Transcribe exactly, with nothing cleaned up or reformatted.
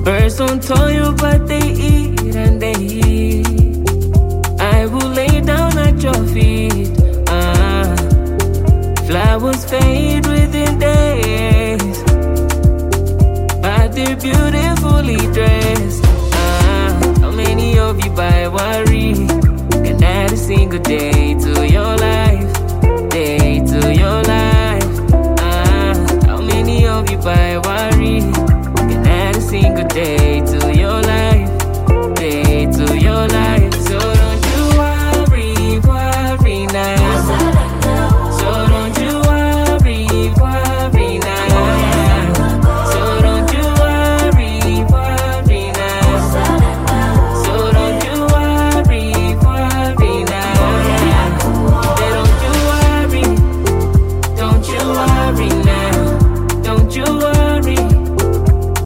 Birds don't toil, but they eat and they eat. I will lay down at your feet. Ah, flowers fade within days, but they're beautifully dressed. Ah, how many of you by worry can add a single day to your life, day to your life?